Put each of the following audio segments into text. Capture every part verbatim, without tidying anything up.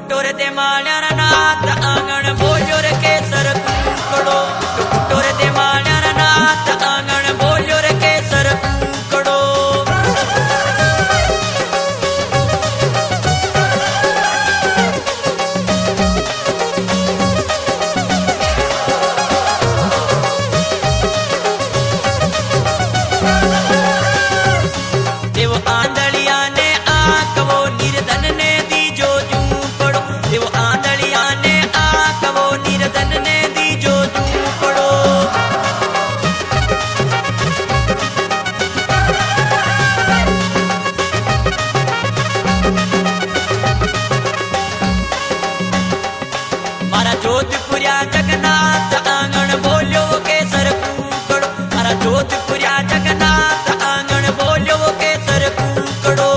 कुटोर दे माण्यार नाथ आंगण बोल्यो रे केसर कूकड़ो कुटोर दे माण्यार नाथ आंगण बोल्यो रे केसर कूकड़ो देव आंधलिया ने आंकवो निर्धन ने दीजो झूपड़ो देव आंधलिया ने आंकवो निर्धन ने दीजो झूपड़ो मारा जोधपुरिया जगन्नाथ आंगण बोल्यो वो केसर कूकड़ो मारा जोधपुरिया जगन्नाथ आंगण बोल्यो वो केसर कूकड़ो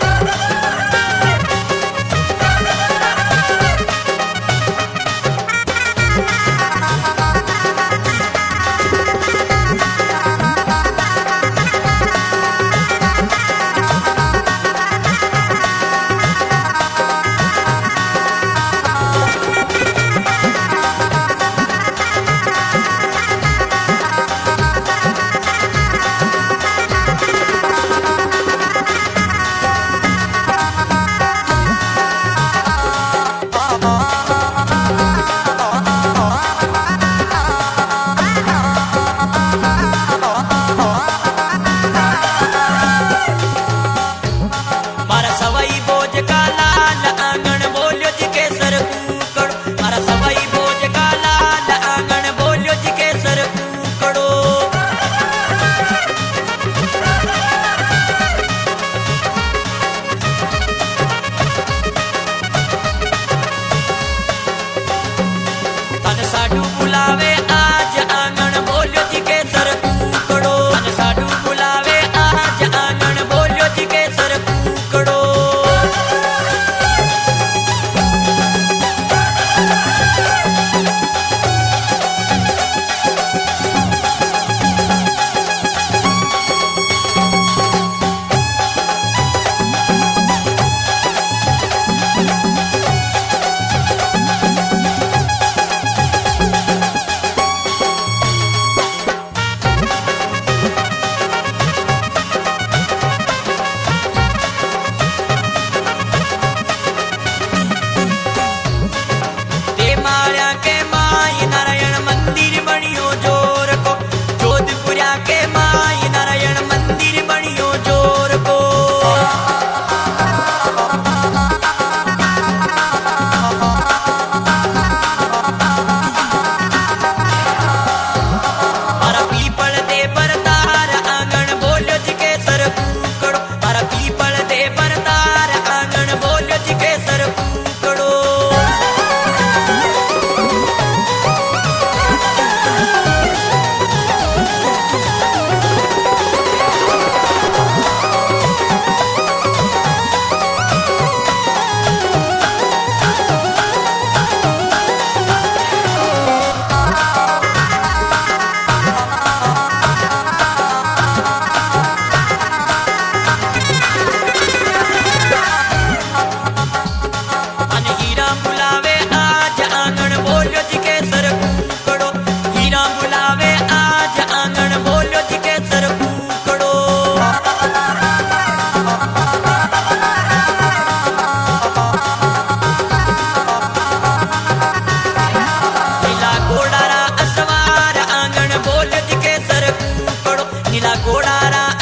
मारा सवाई बोझ का लाल आंगण बोल्यो जी केसर कूकड़ो मारा सवाई बोझ का लाल आंगण बोल्यो जी केसर कूकड़ो तन साडू बुलावे आज आंगण बोल्यो जी केसर कूकड़ो तन साडू बुलावे आज आंगण बोल्यो जी केसर कूकड़ो दे माया के माई नारायण मंदिर बनियो जोर को जोधपुरिया के माई नारायण मंदिर बनियो जोर को मारा पीपल दे परतार आंगण बोल्यो जी केसर कूकड़ो मारा पीपल दे परतार आंगण बोल्यो जी केसर कूकड़ो अन हीरा बुलावे आज आंगण बोल्यो जी केसर कूकड़ो हीरा बुलावे आज आंगण बोल्यो जी केसर कूकड़ो नीला घोड़ारा असवार आंगण बोल्यो जी केसर कूकड़ो नीला घोड़ारा